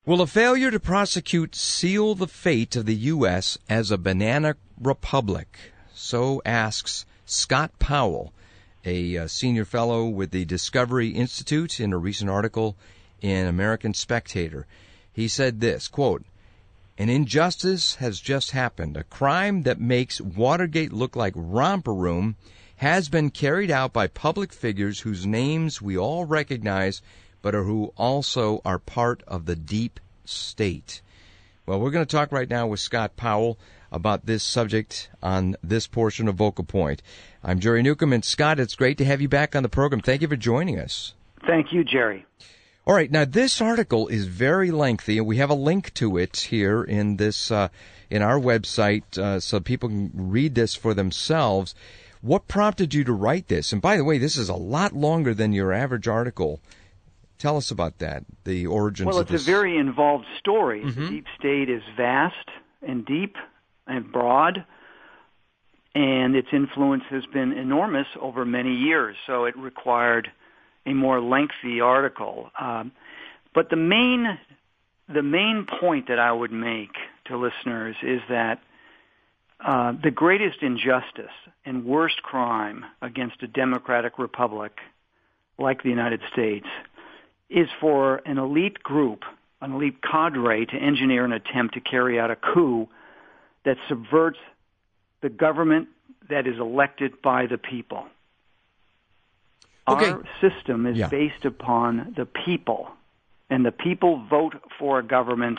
Will a failure to prosecute seal the fate of the U.S. as a banana republic? So asks Scott Powell, a senior fellow with the Discovery Institute, in a recent article in American Spectator. He said this, quote, "An injustice has just happened. A crime that makes Watergate look like romper room has been carried out by public figures whose names we all recognize, but who also are part of the deep state." Well, we're going to talk right now with Scott Powell about this subject on this portion of Vocal Point. I'm Jerry Newcomb, and Scott, it's great to have you back on the program. Thank you for joining us. Thank you, Jerry. All right, now this article is very lengthy, and we have a link to it here in this in our website, so people can read this for themselves. What prompted you to write this? And by the way, this is a lot longer than your average article. Tell us about that, the origins of this. Well, it's a very involved story. Mm-hmm. The deep state is vast and deep and broad, and its influence has been enormous over many years, so it required a more lengthy article. But the main point that I would make to listeners is that the greatest injustice and worst crime against a democratic republic like the United States is for an elite group, an elite cadre, to engineer an attempt to carry out a coup that subverts the government that is elected by the people. Okay. Our system is based upon the people, and the people vote for a government,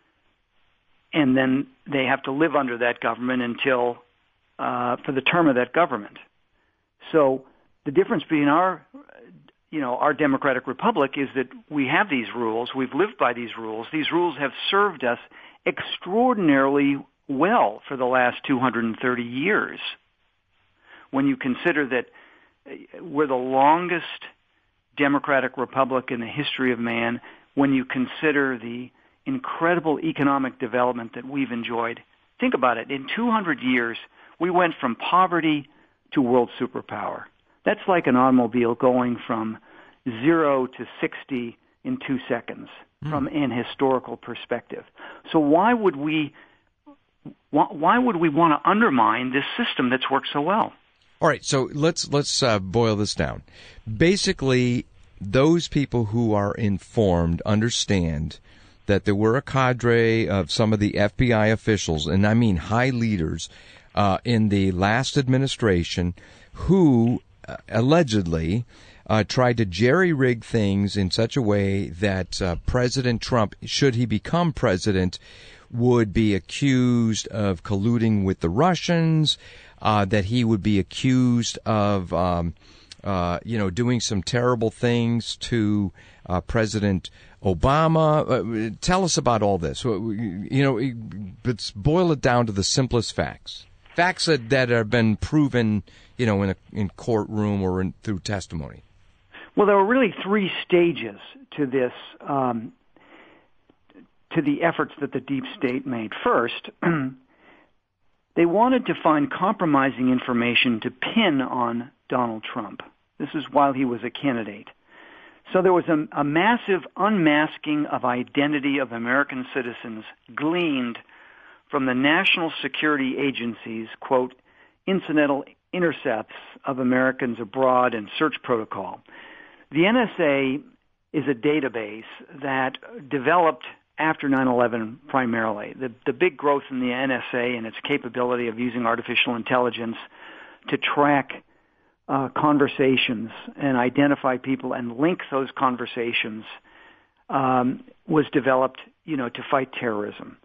and then they have to live under that government until for the term of that government. So the difference between our democratic republic is that we have these rules. We've lived by these rules. These rules have served us extraordinarily well for the last 230 years. When you consider that we're the longest democratic republic in the history of man, when you consider the incredible economic development that we've enjoyed. Think about it. In 200 years, we went from poverty to world superpower. That's like an automobile going from 0 to 60 in 2 seconds from an historical perspective. So why would we want to undermine this system that's worked so well? All right, so let's boil this down. Basically, those people who are informed understand that there were a cadre of some of the FBI officials, and I mean high leaders, in the last administration who allegedly tried to jerry-rig things in such a way that President Trump, should he become president, would be accused of colluding with the Russians, that he would be accused of, doing some terrible things to President Obama. Tell us about all this. Let's boil it down to the simplest facts. Facts that have been proven, in courtroom or through testimony. Well, there were really 3 stages to this, to the efforts that the deep state made. First, they wanted to find compromising information to pin on Donald Trump. This is while he was a candidate. So there was a massive unmasking of identity of American citizens gleaned from the national security agency's, quote, incidental intercepts of Americans abroad and search protocol. The NSA is a database that developed after 9/11 primarily. The big growth in the NSA and its capability of using artificial intelligence to track conversations and identify people and link those conversations was developed, to fight terrorism.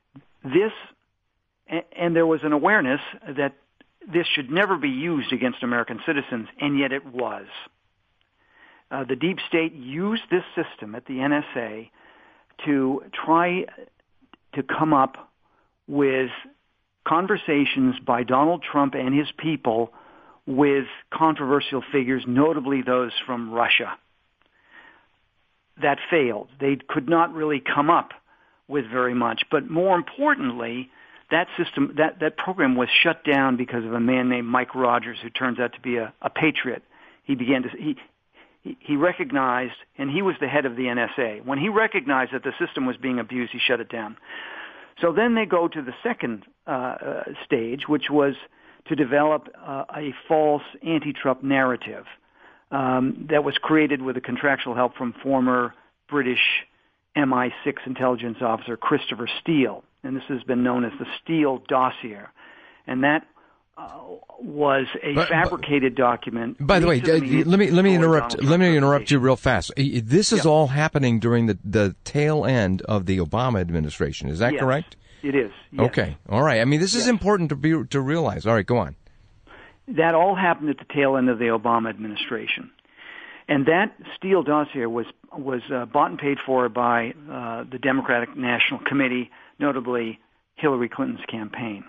And there was an awareness that this should never be used against American citizens, and yet it was. The deep state used this system at the NSA to try to come up with conversations by Donald Trump and his people with controversial figures, notably those from Russia. That failed. They could not really come up with very much. But more importantly, that system, that program was shut down because of a man named Mike Rogers, who turns out to be a patriot. He he recognized, and he was the head of the NSA. When he recognized that the system was being abused, he shut it down. So then they go to the second stage, which was to develop a false anti-Trump narrative that was created with the contractual help from former British MI6 intelligence officer Christopher Steele. And this has been known as the Steele dossier. And that was a fabricated document. By the way, let me interrupt you real fast. This is all happening during the tail end of the Obama administration. Is that correct? It is. Yes. Okay. All right. I mean, this is important to realize. All right, go on. That all happened at the tail end of the Obama administration. And that Steele dossier was bought and paid for by the Democratic National Committee, notably Hillary Clinton's campaign.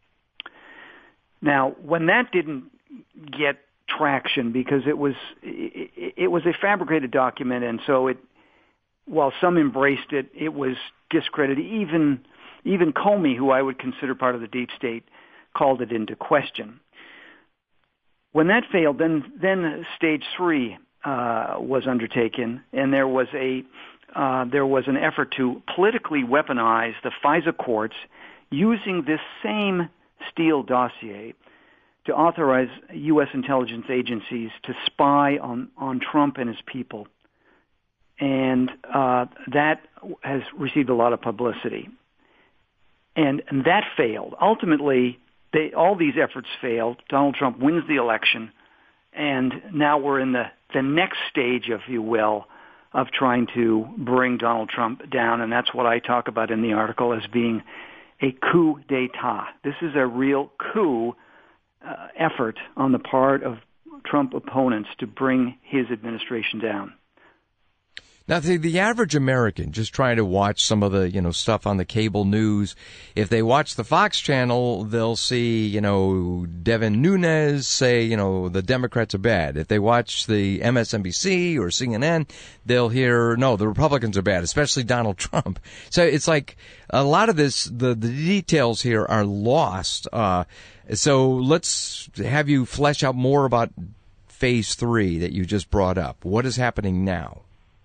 Now, when that didn't get traction because it was a fabricated document, and so while some embraced it, it was discredited. Even Comey, who I would consider part of the deep state, called it into question. When that failed, then stage 3 was undertaken, and there was an effort to politically weaponize the FISA courts using this same Steele dossier to authorize U.S. intelligence agencies to spy on Trump and his people. And that has received a lot of publicity. And that failed. Ultimately, all these efforts failed. Donald Trump wins the election, and now we're in the next stage, if you will, of trying to bring Donald Trump down, and that's what I talk about in the article as being a coup d'etat. This is a real coup effort on the part of Trump opponents to bring his administration down. Now, the average American just trying to watch some of the, stuff on the cable news, if they watch the Fox channel, they'll see, Devin Nunes say, the Democrats are bad. If they watch the MSNBC or CNN, they'll hear, no, the Republicans are bad, especially Donald Trump. So it's like a lot of this, the details here are lost. So let's have you flesh out more about phase 3 that you just brought up. What is happening now?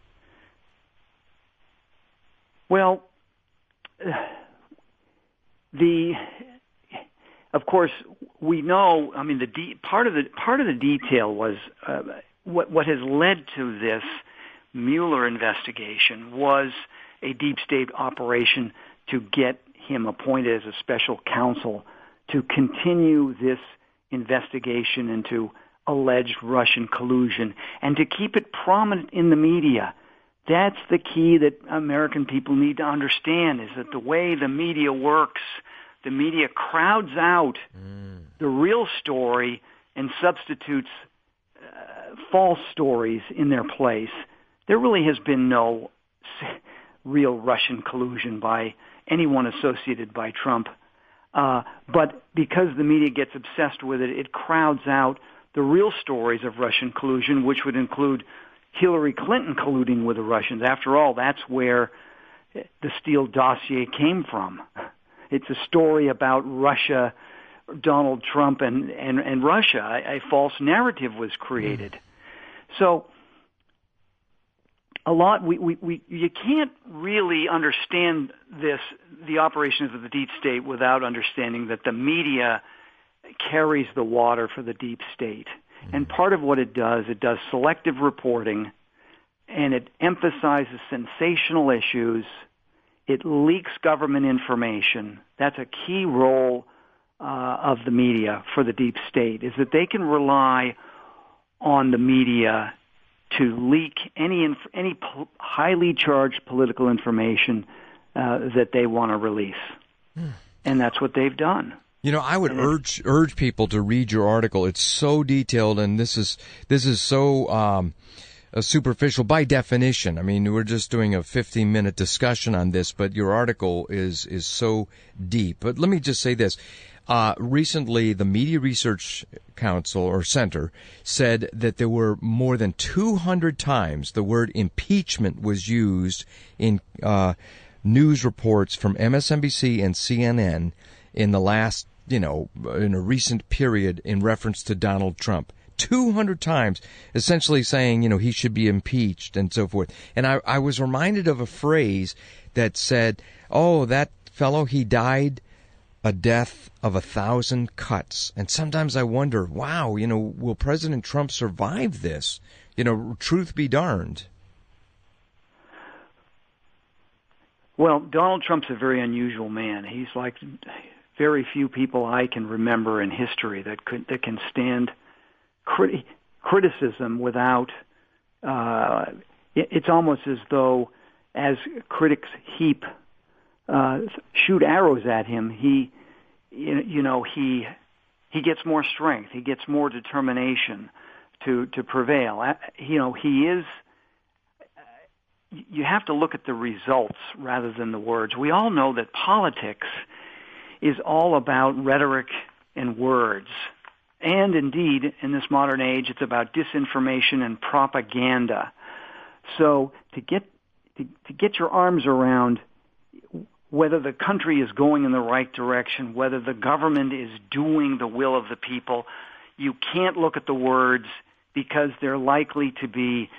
Well, of course, we know. I mean, part of the detail was what has led to this Mueller investigation was a deep state operation to get him appointed as a special counsel to continue this investigation into alleged Russian collusion and to keep it prominent in the media. That's the key that American people need to understand, is that the way the media works, the media crowds out the real story and substitutes false stories in their place. There really has been no real Russian collusion by anyone associated by Trump. But because the media gets obsessed with it, it crowds out the real stories of Russian collusion, which would include Hillary Clinton colluding with the Russians. After all, that's where the Steele dossier came from. It's a story about Russia, Donald Trump, and Russia. A false narrative was created. So you can't really understand the operations of the deep state without understanding that the media carries the water for the deep state. And part of what it does selective reporting, and it emphasizes sensational issues. It leaks government information. That's a key role of the media for the deep state, is that they can rely on the media to leak any highly charged political information that they want to release. And that's what they've done. I would urge people to read your article. It's so detailed, and this is so superficial by definition. I mean, we're just doing a 15-minute discussion on this, but your article is so deep. But let me just say this. Recently, the Media Research Council or Center said that there were more than 200 times the word impeachment was used in news reports from MSNBC and CNN in the last, in a recent period in reference to Donald Trump. 200 times, essentially saying, he should be impeached and so forth. And I was reminded of a phrase that said, oh, that fellow, he died a death of 1,000 cuts. And sometimes I wonder, wow, will President Trump survive this? Truth be darned. Well, Donald Trump's a very unusual man. He's like very few people I can remember in history that can stand criticism without. It's almost as though, as critics shoot arrows at him, he gets more strength. He gets more determination to prevail. He is. You have to look at the results rather than the words. We all know that politics is all about rhetoric and words. And indeed, in this modern age, it's about disinformation and propaganda. So to get your arms around whether the country is going in the right direction, whether the government is doing the will of the people, you can't look at the words because they're likely to be,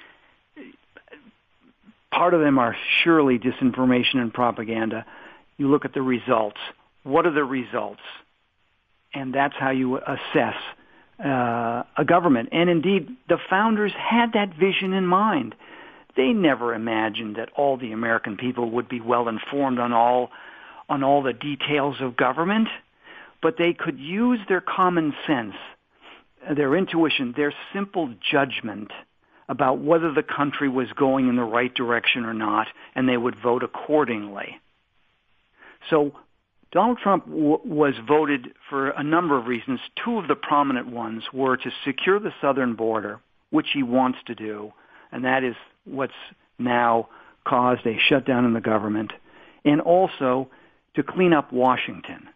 part of them are surely disinformation and propaganda. You look at the results. What are the results? And that's how you assess a government. And indeed, the founders had that vision in mind. They never imagined that all the American people would be well informed on all the details of government, but they could use their common sense, their intuition, their simple judgment about whether the country was going in the right direction or not, and they would vote accordingly. So Donald Trump was voted for a number of reasons. Two of the prominent ones were to secure the southern border, which he wants to do, and that is what's now caused a shutdown in the government, and also to clean up Washington,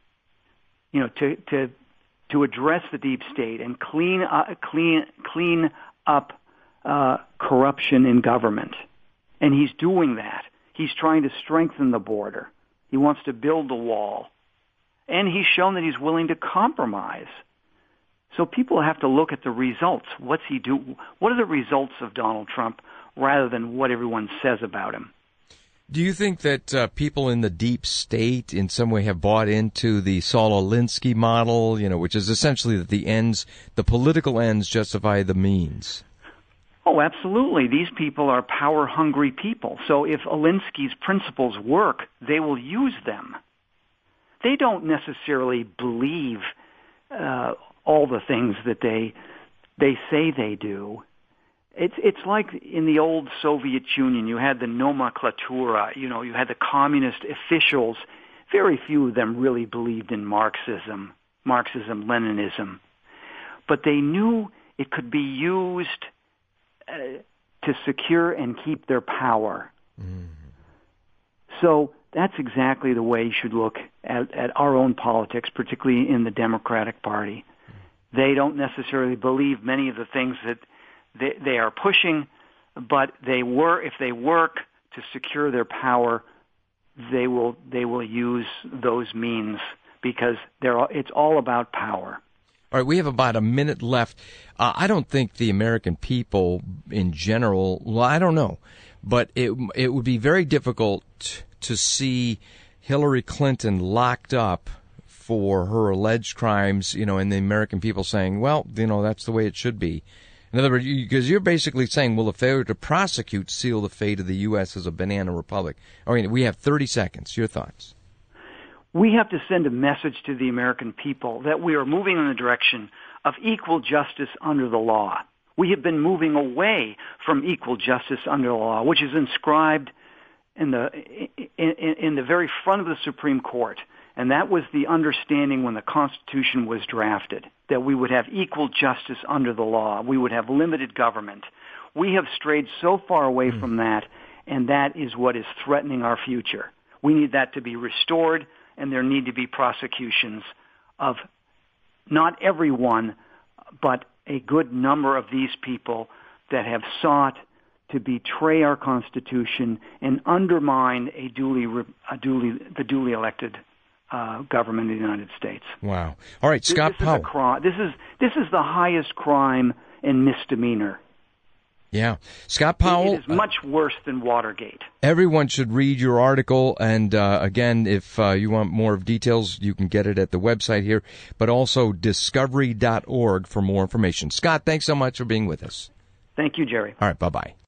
to address the deep state and clean up corruption in government. And he's doing that. He's trying to strengthen the border. He wants to build the wall. And he's shown that he's willing to compromise. So people have to look at the results. What's he do? What are the results of Donald Trump rather than what everyone says about him? Do you think that people in the deep state in some way have bought into the Saul Alinsky model, which is essentially that the political ends justify the means? Oh, absolutely. These people are power-hungry people. So if Alinsky's principles work, they will use them. They don't necessarily believe all the things that they say they do. It's like in the old Soviet Union, you had the nomenklatura, you had the communist officials. Very few of them really believed in Marxism, Leninism. But they knew it could be used to secure and keep their power. Mm. So that's exactly the way you should look at our own politics, particularly in the Democratic Party. They don't necessarily believe many of the things that they are pushing, but if they work to secure their power, they will use those means because it's all about power. All right, we have about a minute left. I don't think the American people in general, well, I don't know, but it would be very difficult to see Hillary Clinton locked up for her alleged crimes, and the American people saying, well, that's the way it should be. In other words, because you're basically saying, well, if they were to prosecute, seal the fate of the U.S. as a banana republic. I mean, we have 30 seconds. Your thoughts? We have to send a message to the American people that we are moving in the direction of equal justice under the law. We have been moving away from equal justice under the law, which is inscribed in the very front of the Supreme Court. And that was the understanding when the Constitution was drafted, that we would have equal justice under the law. We would have limited government. We have strayed so far away from that, and that is what is threatening our future. We need that to be restored, and there need to be prosecutions of not everyone, but a good number of these people that have sought to betray our Constitution and undermine the duly elected government of the United States. Wow! All right, Scott Powell. This is the highest crime and misdemeanor. Yeah. Scott Powell. It is much worse than Watergate. Everyone should read your article. And again, if you want more details, you can get it at the website here, but also discovery.org for more information. Scott, thanks so much for being with us. Thank you, Jerry. All right. Bye-bye.